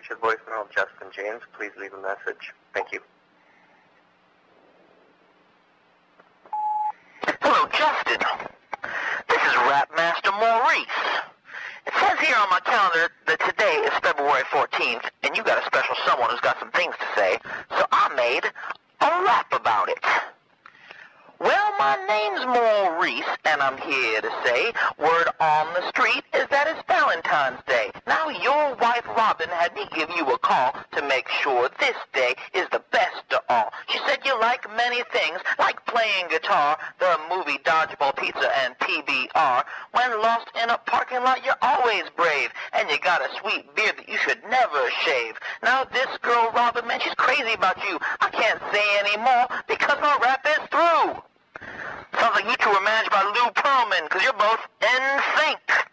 reached the voicemail of Justin James. Please leave a message. Thank you. Hello, Justin. This is Rapmaster Maurice. It says here on my calendar that today is February 14th, and you got a special someone who's got some things to say, so I made a rap about it. Well, my name's Maurice, and I'm here to say, word on the street is that it's Valentine's Day. Now, your wife, Robin, had me give you a call to make sure this day is the best of all. She said you like many things, like playing guitar, the movie Dodgeball Pizza, and PBR. When lost in a parking lot, you're always brave, and you got a sweet beard that you should never shave. Now, this girl, Robin, man, she's crazy about you. I can't say any more because my rap is through. Sounds like you two were managed by Lou Pearlman, because you're both in sync.